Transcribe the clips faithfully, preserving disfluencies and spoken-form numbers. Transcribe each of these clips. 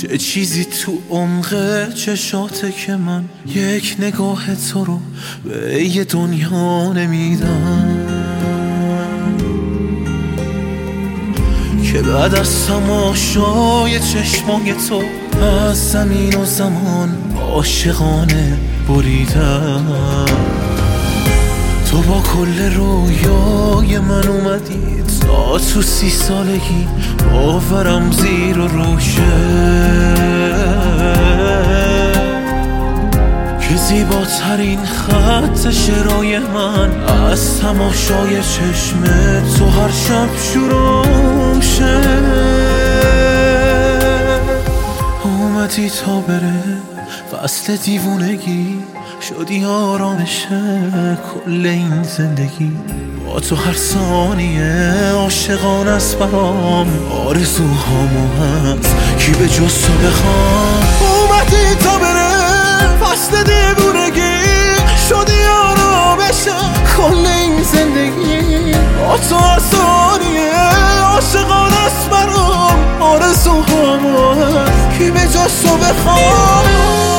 یه چیزی تو عمق چشاته که من یک نگاه تو رو به یه دنیا نمیدم، که بعد از تماشای چشمای تو از زمین و زمان عاشقانه بریدم. تو با کل رویای من اومدی تا تو سی سالگی باورم زیر و روشه، که زیباترین خط شعرهای من از تماشای چشم تو هر شب شروع شه. اومدی تا بره فصل دیوونگی، شدی آرامش کل این زندگی. با تو هر ثانیه عاشقان است برام، آرزوهامو هست کی به جز تو بخوام. اومدی تا بره فصل دیوونگی، شدی آرامش کل این زندگی. با تو هر ثانیه عاشقان است برام، آرزوهامو هست کی به جز تو بخوام.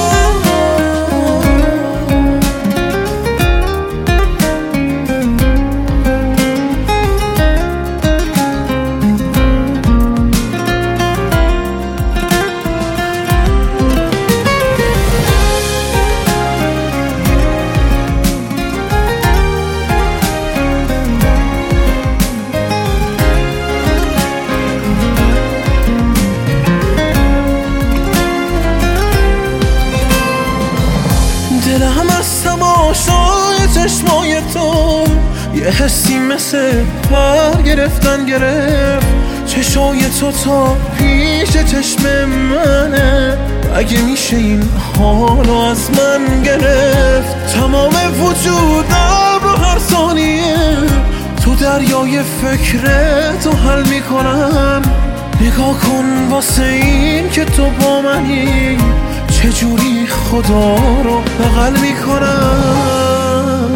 دلم از تماشای چشمای تو یه حسی مثل پر گرفتن گرفت. چشای تو تا پیش چشم منه، اگه میشه این حالو از من گرفت. تمام وجودم رو هر ثانیه تو دریای فکرتو حل میکنم. نگاه کن واسه این که تو با منی، چجوری خدا رو بغل میکنم.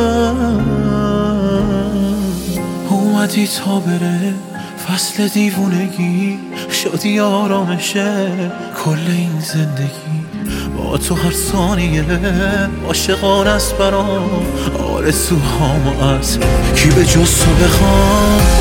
اومدی تا بره فصل دیوونگی، شدی آرامشه کل این زندگی. با تو هر ثانیه عاشقان است برام، آرزوهامو از کی به جز تو بخوام.